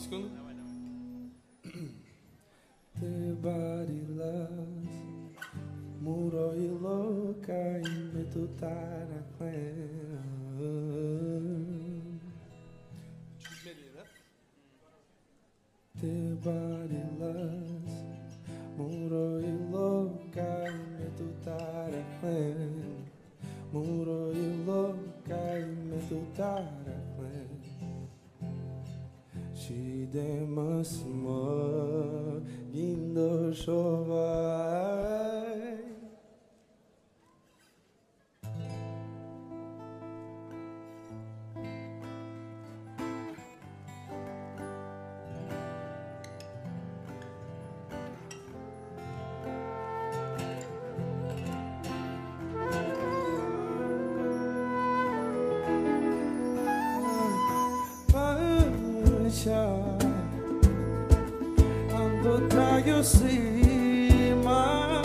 segundo. Te barilas, muro y loca y me tutara Te barilas, muro y loca y me tutara Muro y loca y me tutara She demas mo gindo shovai Ando traio cima